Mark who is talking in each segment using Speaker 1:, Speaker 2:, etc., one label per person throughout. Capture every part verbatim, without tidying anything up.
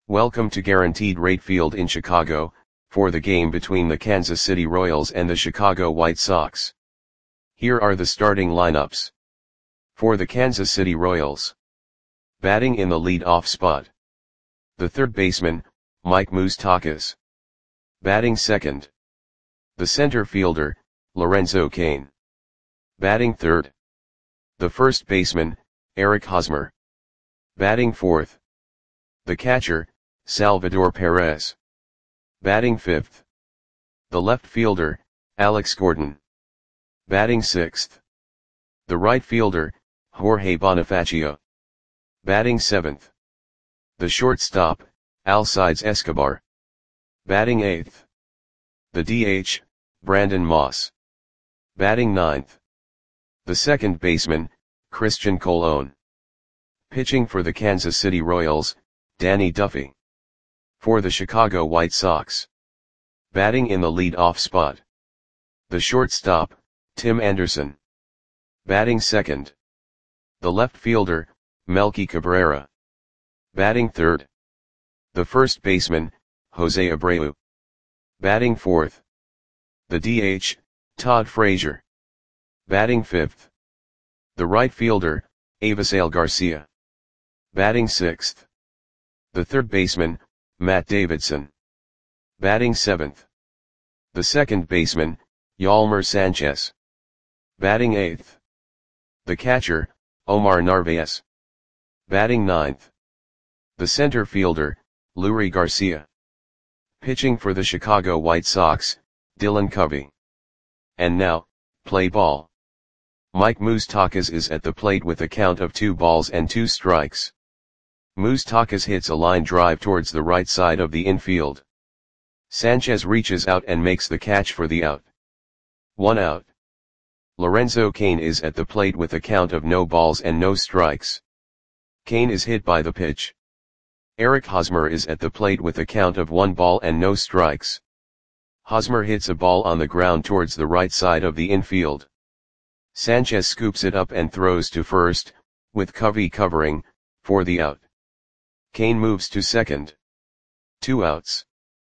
Speaker 1: Welcome to Guaranteed Rate Field in Chicago, for the game between the Kansas City Royals and the Chicago White Sox. Here are the starting lineups. For the Kansas City Royals. Batting in the lead-off spot. The third baseman, Mike Moustakas. Batting second. The center fielder, Lorenzo Cain. Batting third. The first baseman, Eric Hosmer. Batting fourth. The catcher, Salvador Perez. Batting fifth. The left fielder, Alex Gordon. Batting sixth. The right fielder, Jorge Bonifacio. Batting seventh. The shortstop, Alcides Escobar. Batting eighth. The D H, Brandon Moss. Batting ninth. The second baseman, Christian Colon. Pitching for the Kansas City Royals, Danny Duffy. For the Chicago White Sox. Batting in the lead-off spot. The shortstop, Tim Anderson. Batting second. The left fielder, Melky Cabrera. Batting third. The first baseman, Jose Abreu. Batting fourth. The D H, Todd Frazier. Batting fifth. The right fielder, Avisail Garcia. Batting sixth. The third baseman, Matt Davidson. Batting seventh. The second baseman, Yolmer Sanchez. Batting eighth. The catcher, Omar Narvaez. Batting ninth. The center fielder, Leury Garcia. Pitching for the Chicago White Sox, Dylan Covey. And now, play ball. Mike Moustakas is at the plate with a count of two balls and two strikes. Moustakas hits a line drive towards the right side of the infield. Sanchez reaches out and makes the catch for the out. One out. Lorenzo Cain is at the plate with a count of no balls and no strikes. Cain is hit by the pitch. Eric Hosmer is at the plate with a count of one ball and no strikes. Hosmer hits a ball on the ground towards the right side of the infield. Sanchez scoops it up and throws to first, with Covey covering, for the out. Cain moves to second. Two outs.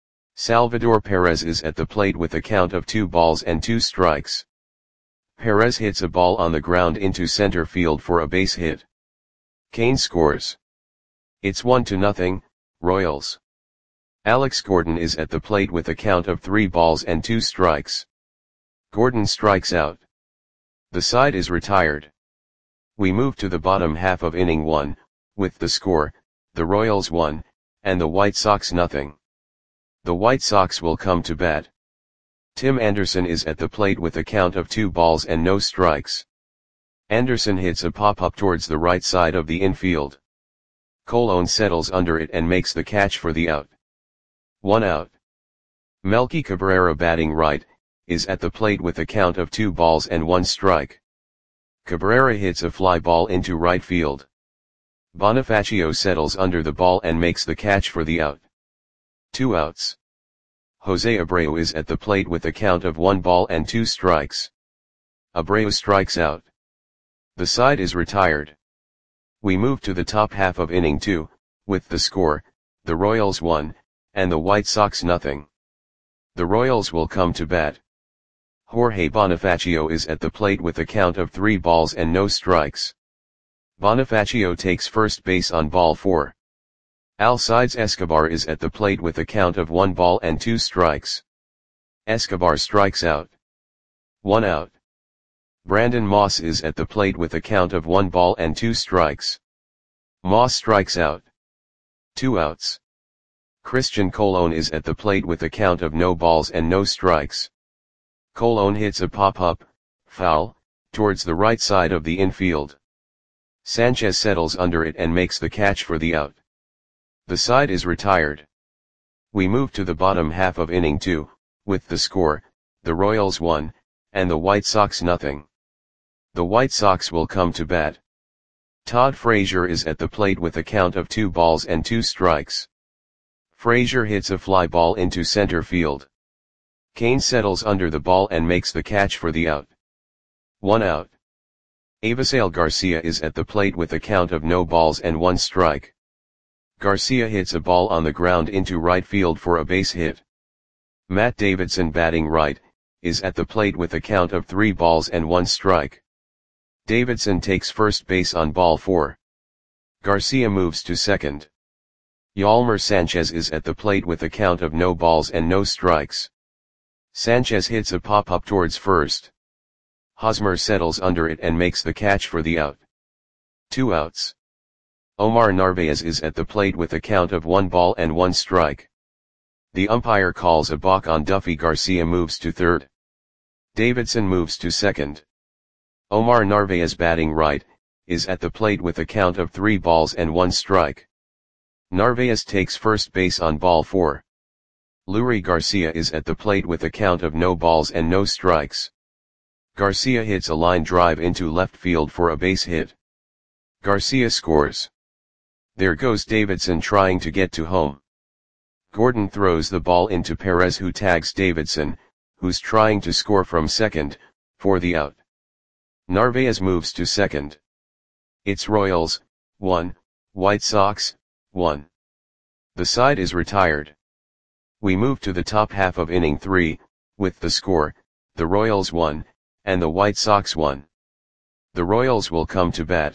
Speaker 1: Salvador Perez is at the plate with a count of two balls and two strikes. Perez hits a ball on the ground into center field for a base hit. Cain scores. It's one to nothing, Royals. Alex Gordon is at the plate with a count of three balls and two strikes. Gordon strikes out. The side is retired. We move to the bottom half of inning one, with the score, the Royals one, and the White Sox nothing. The White Sox will come to bat. Tim Anderson is at the plate with a count of two balls and no strikes. Anderson hits a pop-up towards the right side of the infield. Colon settles under it and makes the catch for the out. One out. Melky Cabrera, batting right, is at the plate with a count of two balls and one strike. Cabrera hits a fly ball into right field. Bonifacio settles under the ball and makes the catch for the out. Two outs. Jose Abreu is at the plate with a count of one ball and two strikes. Abreu strikes out. The side is retired. We move to the top half of inning two, with the score, the Royals one, and the White Sox nothing. The Royals will come to bat. Jorge Bonifacio is at the plate with a count of three balls and no strikes. Bonifacio takes first base on ball four. Alcides Escobar is at the plate with a count of one ball and two strikes. Escobar strikes out. One out. Brandon Moss is at the plate with a count of one ball and two strikes. Moss strikes out. Two outs. Christian Colon is at the plate with a count of no balls and no strikes. Colon hits a pop-up, foul, towards the right side of the infield. Sanchez settles under it and makes the catch for the out. The side is retired. We move to the bottom half of inning two, with the score, the Royals one, and the White Sox nothing. The White Sox will come to bat. Todd Frazier is at the plate with a count of two balls and two strikes. Frazier hits a fly ball into center field. Cain settles under the ball and makes the catch for the out. One out. Avisail Garcia is at the plate with a count of no balls and one strike. Garcia hits a ball on the ground into right field for a base hit. Matt Davidson, batting right, is at the plate with a count of three balls and one strike. Davidson takes first base on ball four. Garcia moves to second. Yolmer Sanchez is at the plate with a count of no balls and no strikes. Sanchez hits a pop-up towards first. Hosmer settles under it and makes the catch for the out. Two outs. Omar Narvaez is at the plate with a count of one ball and one strike. The umpire calls a balk on Duffy. Garcia moves to third. Davidson moves to second. Omar Narvaez, batting right, is at the plate with a count of three balls and one strike. Narvaez takes first base on ball four. Leury Garcia is at the plate with a count of no balls and no strikes. Garcia hits a line drive into left field for a base hit. Garcia scores. There goes Davidson trying to get to home. Gordon throws the ball into Perez, who tags Davidson, who's trying to score from second, for the out. Narvaez moves to second. It's Royals, one, White Sox, one. The side is retired. We move to the top half of inning three, with the score, the Royals one, and the White Sox one. The Royals will come to bat.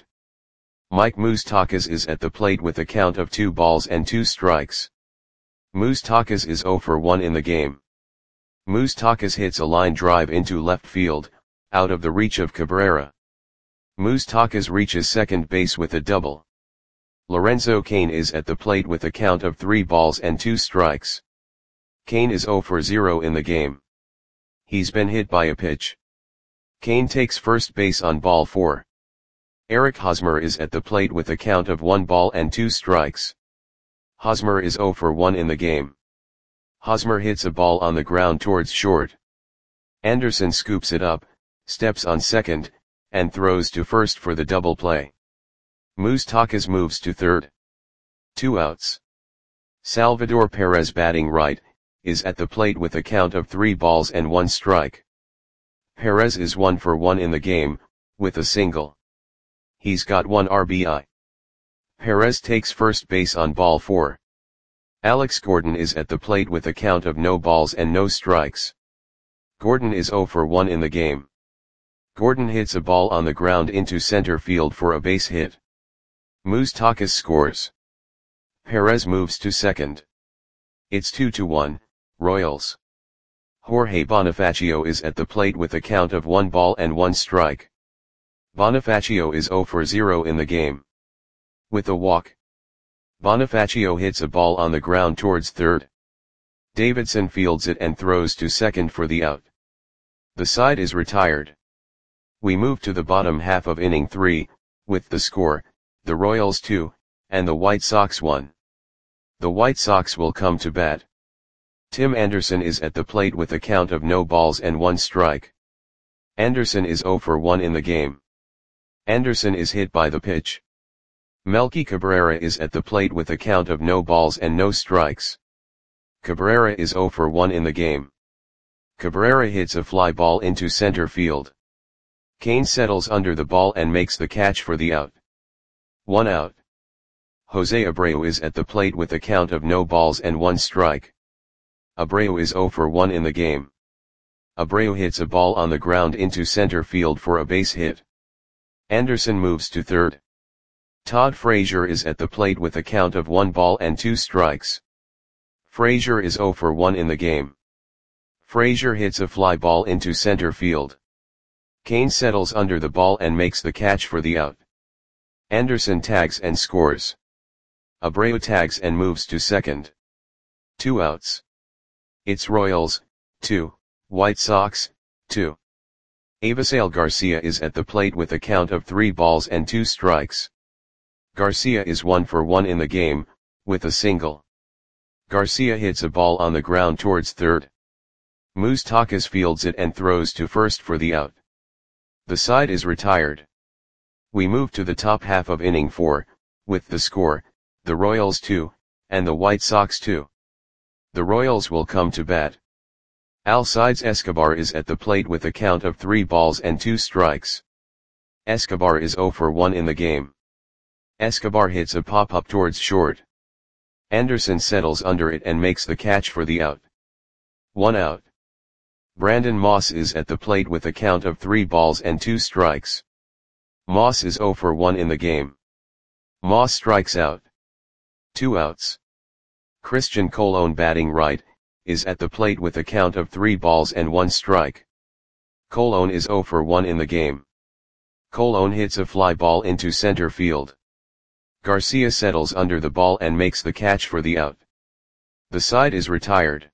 Speaker 1: Mike Moustakas is at the plate with a count of two balls and two strikes. Moustakas is zero for one in the game. Moustakas hits a line drive into left field, out of the reach of Cabrera. Moustakas reaches second base with a double. Lorenzo Cain is at the plate with a count of three balls and two strikes. Cain is zero for zero in the game. He's been hit by a pitch. Cain takes first base on ball four. Eric Hosmer is at the plate with a count of one ball and two strikes. Hosmer is zero for one in the game. Hosmer hits a ball on the ground towards short. Anderson scoops it up, steps on second, and throws to first for the double play. Moustakas moves to third. Two outs. Salvador Perez, batting right, is at the plate with a count of three balls and one strike. Perez is one for one in the game, with a single. He's got one R B I. Perez takes first base on ball four. Alex Gordon is at the plate with a count of no balls and no strikes. Gordon is zero for one in the game. Gordon hits a ball on the ground into center field for a base hit. Moustakas scores. Perez moves to second. It's two to one, Royals. Jorge Bonifacio is at the plate with a count of one ball and one strike. Bonifacio is zero for zero in the game. With a walk. Bonifacio hits a ball on the ground towards third. Davidson fields it and throws to second for the out. The side is retired. We move to the bottom half of inning three, with the score, the Royals two, and the White Sox one. The White Sox will come to bat. Tim Anderson is at the plate with a count of no balls and one strike. Anderson is zero for one in the game. Anderson is hit by the pitch. Melky Cabrera is at the plate with a count of no balls and no strikes. Cabrera is zero for one in the game. Cabrera hits a fly ball into center field. Cain settles under the ball and makes the catch for the out. One out. Jose Abreu is at the plate with a count of no balls and one strike. Abreu is zero for one in the game. Abreu hits a ball on the ground into center field for a base hit. Anderson moves to third. Todd Frazier is at the plate with a count of one ball and two strikes. Frazier is zero for one in the game. Frazier hits a fly ball into center field. Cain settles under the ball and makes the catch for the out. Anderson tags and scores. Abreu tags and moves to second. Two outs. It's Royals, two, White Sox, two. Avisail Garcia is at the plate with a count of three balls and two strikes. Garcia is one for one in the game, with a single. Garcia hits a ball on the ground towards third. Moustakas fields it and throws to first for the out. The side is retired. We move to the top half of inning four, with the score, the Royals two, and the White Sox two. The Royals will come to bat. Alcides Escobar is at the plate with a count of three balls and two strikes. Escobar is zero for one in the game. Escobar hits a pop-up towards short. Anderson settles under it and makes the catch for the out. One out. Brandon Moss is at the plate with a count of three balls and two strikes. Moss is zero for one in the game. Moss strikes out. Two outs. Christian Colon, batting right, is at the plate with a count of three balls and one strike. Colon is zero for one in the game. Colon hits a fly ball into center field. Garcia settles under the ball and makes the catch for the out. The side is retired.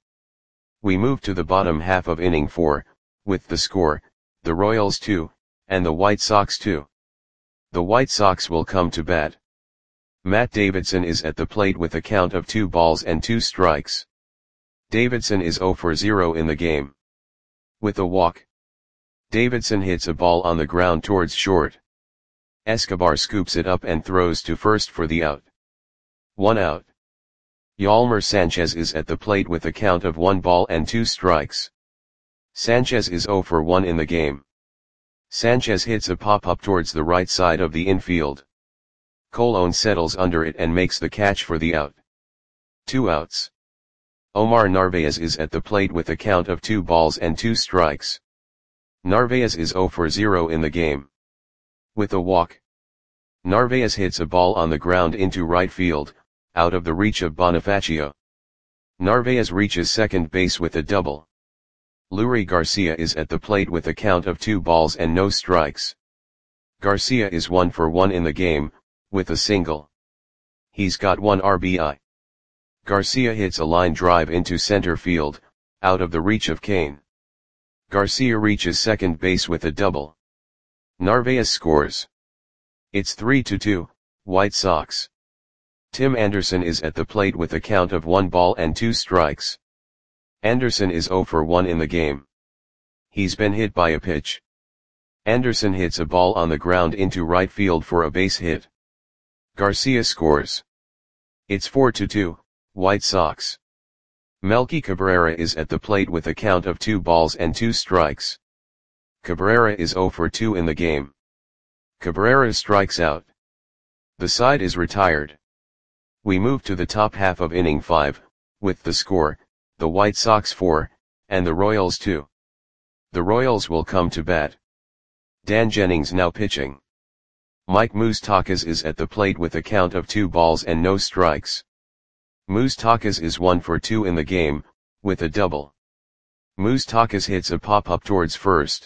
Speaker 1: We move to the bottom half of inning four, with the score, the Royals two, and the White Sox two. The White Sox will come to bat. Matt Davidson is at the plate with a count of two balls and two strikes. Davidson is zero for zero in the game. With a walk, Davidson hits a ball on the ground towards short. Escobar scoops it up and throws to first for the out. One out. Yolmer Sanchez is at the plate with a count of one ball and two strikes. Sanchez is zero for one in the game. Sanchez hits a pop-up towards the right side of the infield. Colon settles under it and makes the catch for the out. Two outs. Omar Narvaez is at the plate with a count of two balls and two strikes. Narvaez is zero for zero in the game. With a walk, Narvaez hits a ball on the ground into right field, out of the reach of Bonifacio. Narvaez reaches second base with a double. Leury Garcia is at the plate with a count of two balls and no strikes. Garcia is one for one in the game, with a single. He's got one R B I. Garcia hits a line drive into center field, out of the reach of Kane. Garcia reaches second base with a double. Narvaez scores. It's three to two, White Sox. Tim Anderson is at the plate with a count of one ball and two strikes. Anderson is zero for one in the game. He's been hit by a pitch. Anderson hits a ball on the ground into right field for a base hit. Garcia scores. It's four to two, White Sox. Melky Cabrera is at the plate with a count of two balls and two strikes. Cabrera is zero for two in the game. Cabrera strikes out. The side is retired. We move to the top half of inning five, with the score, the White Sox four, and the Royals two. The Royals will come to bat. Dan Jennings now pitching. Mike Moustakas is at the plate with a count of two balls and no strikes. Moustakas is one for two in the game, with a double. Moustakas hits a pop-up towards first.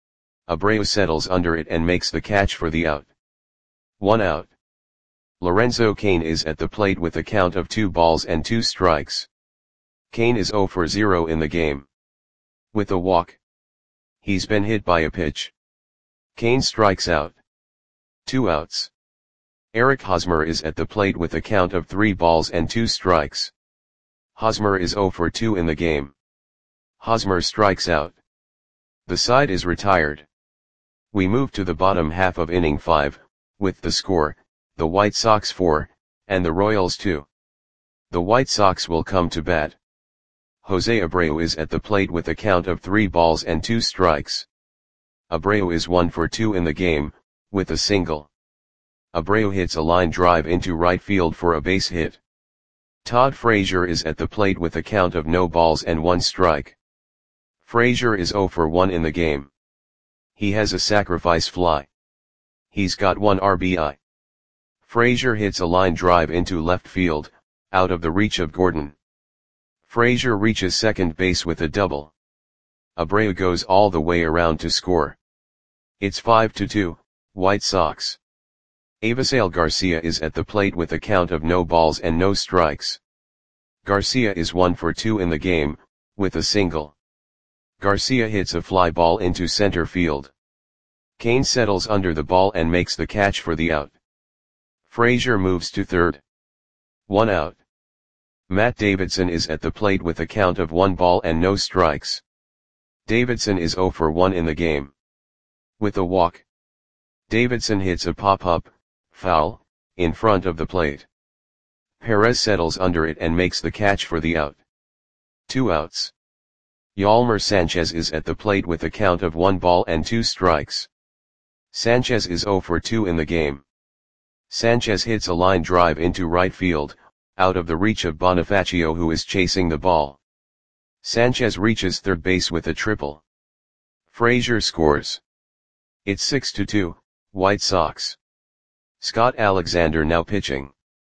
Speaker 1: Abreu settles under it and makes the catch for the out. One out. Lorenzo Cain is at the plate with a count of two balls and two strikes. Cain is zero for zero in the game. With a walk, he's been hit by a pitch. Cain strikes out. Two outs. Eric Hosmer is at the plate with a count of three balls and two strikes. Hosmer is zero for two in the game. Hosmer strikes out. The side is retired. We move to the bottom half of inning five, with the score, the White Sox four, and the Royals two. The White Sox will come to bat. Jose Abreu is at the plate with a count of three balls and two strikes. Abreu is one for two in the game, with a single. Abreu hits a line drive into right field for a base hit. Todd Frazier is at the plate with a count of no balls and one strike. Frazier is zero for one in the game. He has a sacrifice fly. He's got one R B I. Frazier hits a line drive into left field, out of the reach of Gordon. Frazier reaches second base with a double. Abreu goes all the way around to score. It's five to two, White Sox. Avisail Garcia is at the plate with a count of no balls and no strikes. Garcia is one for two in the game, with a single. Garcia hits a fly ball into center field. Cain settles under the ball and makes the catch for the out. Frazier moves to third. One out. Matt Davidson is at the plate with a count of one ball and no strikes. Davidson is zero for one in the game. With a walk, Davidson hits a pop-up, foul, in front of the plate. Perez settles under it and makes the catch for the out. Two outs. Yolmer Sanchez is at the plate with a count of one ball and two strikes. Sanchez is zero for two in the game. Sanchez hits a line drive into right field, out of the reach of Bonifacio, who is chasing the ball. Sanchez reaches third base with a triple. Frazier scores. It's six to two, White Sox. Scott Alexander now pitching.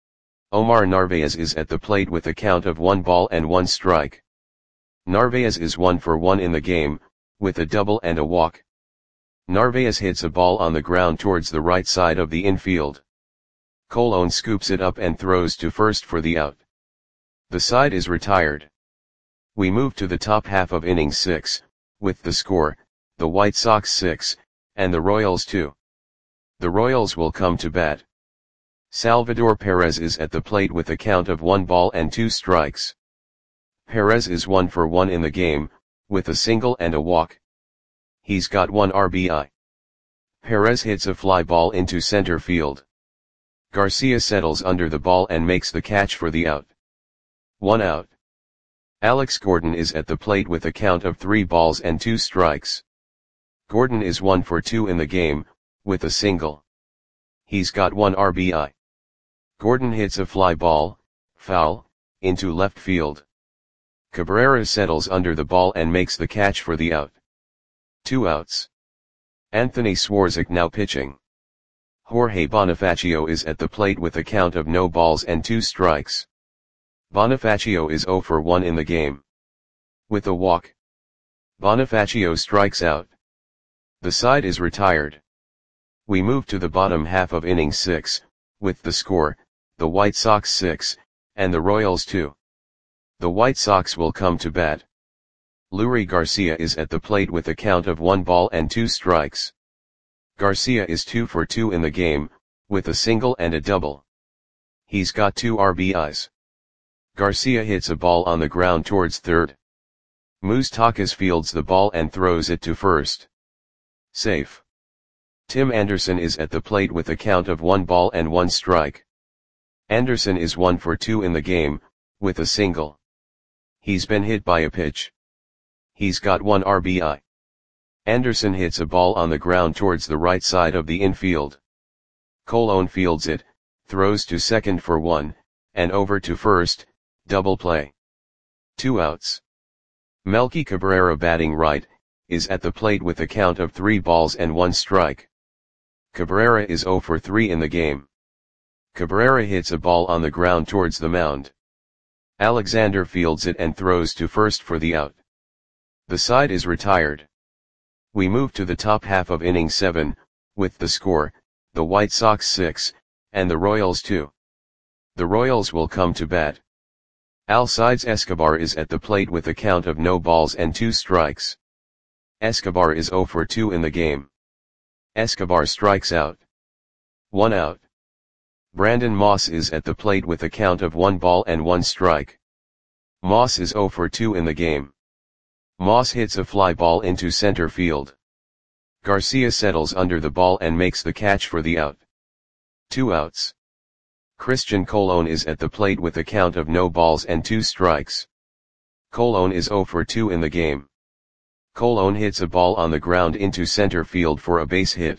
Speaker 1: Omar Narvaez is at the plate with a count of one ball and one strike. Narvaez is one for one in the game, with a double and a walk. Narvaez hits a ball on the ground towards the right side of the infield. Colon scoops it up and throws to first for the out. The side is retired. We move to the top half of inning six, with the score, the White Sox six, and the Royals two. The Royals will come to bat. Salvador Perez is at the plate with a count of one ball and two strikes. Perez is one for one in the game, with a single and a walk. He's got one R B I. Perez hits a fly ball into center field. Garcia settles under the ball and makes the catch for the out. One out. Alex Gordon is at the plate with a count of three balls and two strikes. Gordon is one for two in the game, with a single. He's got one R B I. Gordon hits a fly ball, foul, into left field. Cabrera settles under the ball and makes the catch for the out. Two outs. Anthony Swarzak now pitching. Jorge Bonifacio is at the plate with a count of no balls and two strikes. Bonifacio is zero for one in the game. With a walk. Bonifacio strikes out. The side is retired. We move to the bottom half of inning six, with the score, the White Sox six, and the Royals two. The White Sox will come to bat. Leury Garcia is at the plate with a count of one ball and two strikes. Garcia is two for two in the game, with a single and a double. He's got two R B Is. Garcia hits a ball on the ground towards third. Moustakas fields the ball and throws it to first. Safe. Tim Anderson is at the plate with a count of one ball and one strike. Anderson is one for two in the game, with a single. He's been hit by a pitch. He's got one R B I. Anderson hits a ball on the ground towards the right side of the infield. Colon fields it, throws to second for one, and over to first, double play. Two outs. Melky Cabrera batting right, is at the plate with a count of three balls and one strike. Cabrera is zero for three in the game. Cabrera hits a ball on the ground towards the mound. Alexander fields it and throws to first for the out. The side is retired. We move to the top half of inning seven, with the score, the White Sox six, and the Royals two. The Royals will come to bat. Alcides Escobar is at the plate with a count of no balls and two strikes. Escobar is zero for two in the game. Escobar strikes out. One out. Brandon Moss is at the plate with a count of one ball and one strike. Moss is zero for two in the game. Moss hits a fly ball into center field. Garcia settles under the ball and makes the catch for the out. Two outs. Christian Colon is at the plate with a count of no balls and two strikes. Colon is zero for two in the game. Colon hits a ball on the ground into center field for a base hit.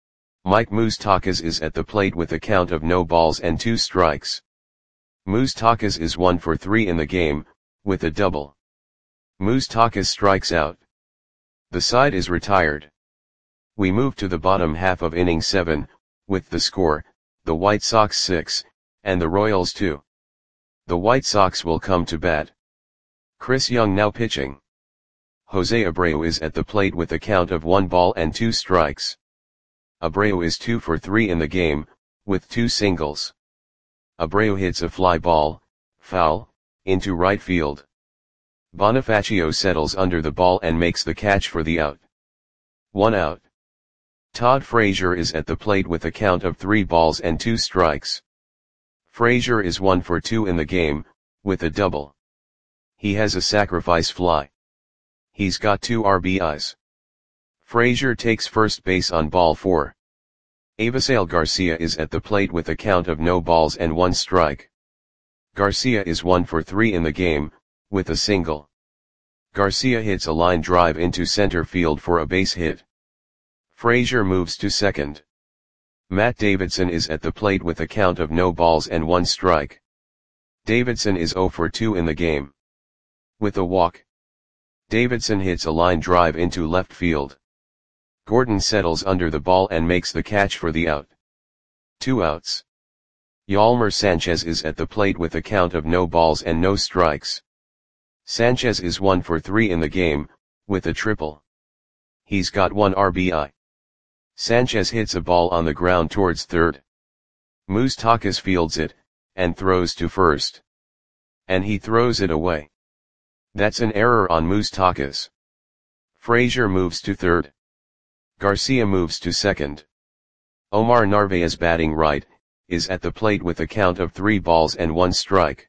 Speaker 1: Mike Moustakas is at the plate with a count of no balls and two strikes. Moustakas is one for three in the game, with a double. Moustakas strikes out. The side is retired. We move to the bottom half of inning seven, with the score, the White Sox six, and the Royals two. The White Sox will come to bat. Chris Young now pitching. Jose Abreu is at the plate with a count of one ball and two strikes. Abreu is two for three in the game, with two singles. Abreu hits a fly ball, foul, into right field. Bonifacio settles under the ball and makes the catch for the out. One out. Todd Frazier is at the plate with a count of three balls and two strikes. Frazier is one for two in the game, with a double. He has a sacrifice fly. He's got two R B Is. Frazier takes first base on ball four. Avisail Garcia is at the plate with a count of no balls and one strike. Garcia is one for three in the game, with a single. Garcia hits a line drive into center field for a base hit. Frazier moves to second. Matt Davidson is at the plate with a count of no balls and one strike. Davidson is zero for two in the game. With a walk, Davidson hits a line drive into left field. Gordon settles under the ball and makes the catch for the out. Two outs. Yolmer Sanchez is at the plate with a count of no balls and no strikes. Sanchez is one for three in the game, with a triple. He's got one R B I. Sanchez hits a ball on the ground towards third. Moustakas fields it, and throws to first. And he throws it away. That's an error on Moustakas. Frazier moves to third. Garcia moves to second. Omar Narvaez, batting right, is at the plate with a count of three balls and one strike.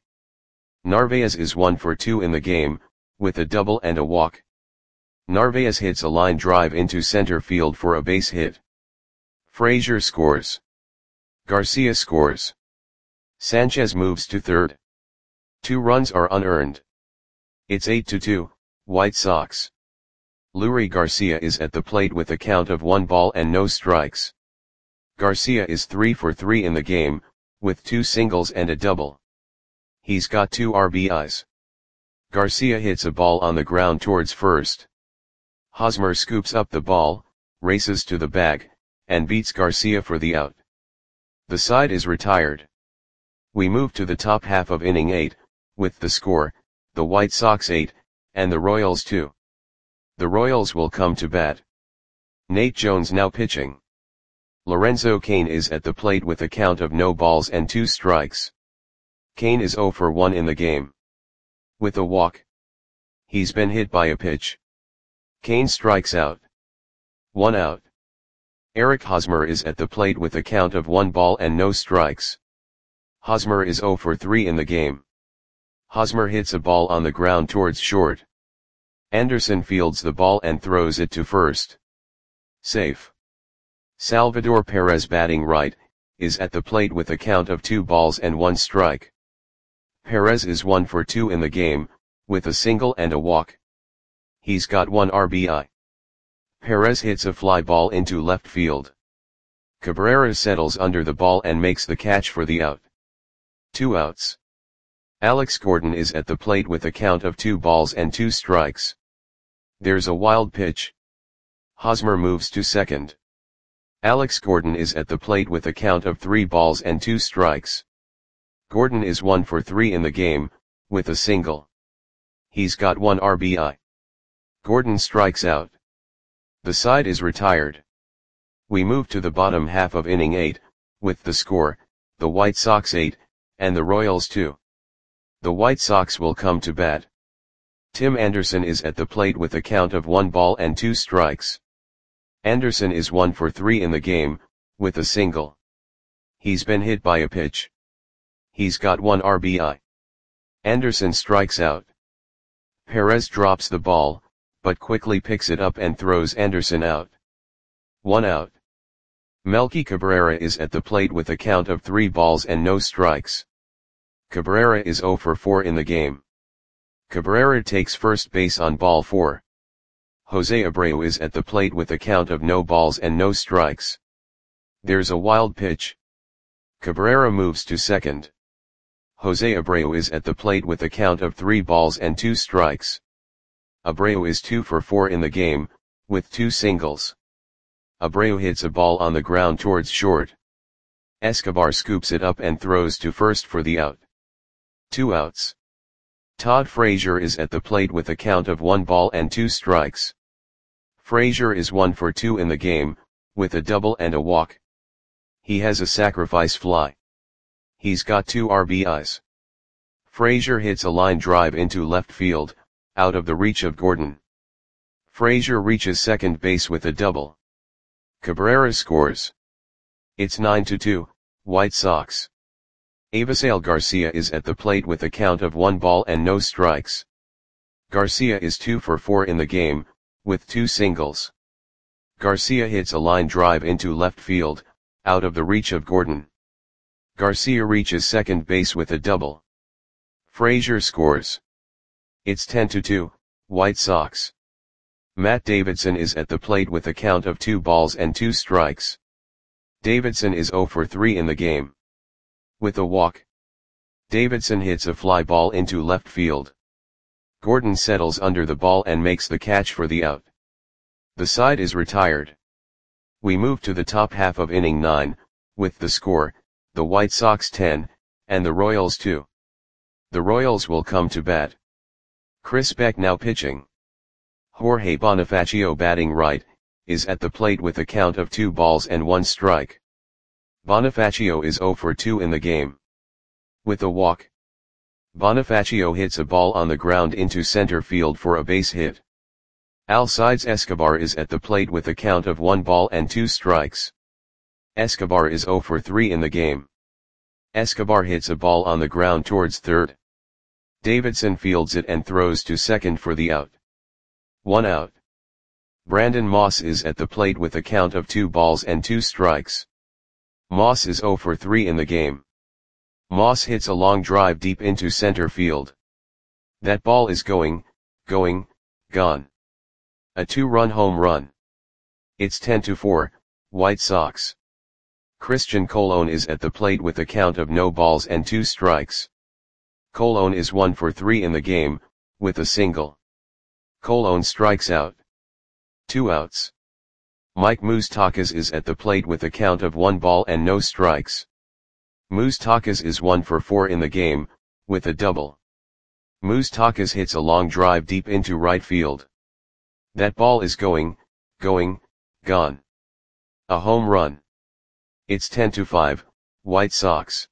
Speaker 1: Narvaez is one for two in the game, with a double and a walk. Narvaez hits a line drive into center field for a base hit. Frazier scores. Garcia scores. Sanchez moves to third. Two runs are unearned. It's eight to two, White Sox. Leury Garcia is at the plate with a count of one ball and no strikes. Garcia is three for three in the game, with two singles and a double. He's got two R B Is. Garcia hits a ball on the ground towards first. Hosmer scoops up the ball, races to the bag, and beats Garcia for the out. The side is retired. We move to the top half of inning eight, with the score, the White Sox eight, and the Royals two. The Royals will come to bat. Nate Jones now pitching. Lorenzo Cain is at the plate with a count of no balls and two strikes. Cain is zero for one in the game. With a walk. He's been hit by a pitch. Cain strikes out. One out. Eric Hosmer is at the plate with a count of one ball and no strikes. Hosmer is zero for three in the game. Hosmer hits a ball on the ground towards short. Anderson fields the ball and throws it to first. Safe. Salvador Perez, batting right, is at the plate with a count of two balls and one strike. Perez is one for two in the game, with a single and a walk. He's got one R B I. Perez hits a fly ball into left field. Cabrera settles under the ball and makes the catch for the out. Two outs. Alex Gordon is at the plate with a count of two balls and two strikes. There's a wild pitch. Hosmer moves to second. Alex Gordon is at the plate with a count of three balls and two strikes. Gordon is one for three in the game, with a single. He's got one R B I. Gordon strikes out. The side is retired. We move to the bottom half of inning eight, with the score, the White Sox eight, and the Royals two. The White Sox will come to bat. Tim Anderson is at the plate with a count of one ball and two strikes. Anderson is one for three in the game, with a single. He's been hit by a pitch. He's got one R B I. Anderson strikes out. Perez drops the ball, but quickly picks it up and throws Anderson out. One out. Melky Cabrera is at the plate with a count of three balls and no strikes. Cabrera is zero for four in the game. Cabrera takes first base on ball four. Jose Abreu is at the plate with a count of no balls and no strikes. There's a wild pitch. Cabrera moves to second. Jose Abreu is at the plate with a count of three balls and two strikes. Abreu is two for four in the game, with two singles. Abreu hits a ball on the ground towards short. Escobar scoops it up and throws to first for the out. Two outs. Todd Frazier is at the plate with a count of one ball and two strikes. Frazier is one for two in the game, with a double and a walk. He has a sacrifice fly. He's got two R B Is. Frazier hits a line drive into left field, out of the reach of Gordon. Frazier reaches second base with a double. Cabrera scores. It's nine to two, White Sox. Avisail Garcia is at the plate with a count of one ball and no strikes. Garcia is two for four in the game, with two singles. Garcia hits a line drive into left field, out of the reach of Gordon. Garcia reaches second base with a double. Frazier scores. It's ten to two, White Sox. Matt Davidson is at the plate with a count of two balls and two strikes. Davidson is zero for three in the game. With a walk. Davidson hits a fly ball into left field. Gordon settles under the ball and makes the catch for the out. The side is retired. We move to the top half of inning nine, with the score, the White Sox ten, and the Royals two. The Royals will come to bat. Chris Beck now pitching. Jorge Bonifacio batting right, is at the plate with a count of two balls and one strike. Bonifacio is zero for two in the game. With a walk, Bonifacio hits a ball on the ground into center field for a base hit. Alcides Escobar is at the plate with a count of one ball and two strikes. Escobar is zero for three in the game. Escobar hits a ball on the ground towards third. Davidson fields it and throws to second for the out. One out. Brandon Moss is at the plate with a count of two balls and two strikes. Moss is zero for three in the game. Moss hits a long drive deep into center field. That ball is going, going, gone. A two-run home run. It's ten to four, White Sox. Christian Colon is at the plate with a count of no balls and two strikes. Colon is one for three in the game, with a single. Colon strikes out. Two outs. Mike Moustakas is at the plate with a count of one ball and no strikes. Moustakas is one for four in the game, with a double. Moustakas hits a long drive deep into right field. That ball is going, going, gone. A home run. It's ten to five, White Sox.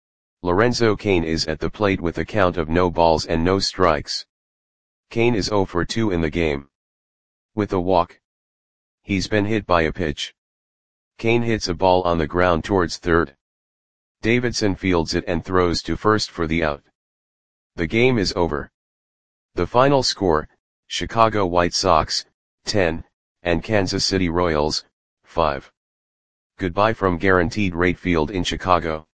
Speaker 1: Lorenzo Cain is at the plate with a count of no balls and no strikes. Cain is zero for two in the game. With a walk. He's been hit by a pitch. Cain hits a ball on the ground towards third. Davidson fields it and throws to first for the out. The game is over. The final score, Chicago White Sox, ten, and Kansas City Royals, five. Goodbye from Guaranteed Rate Field in Chicago.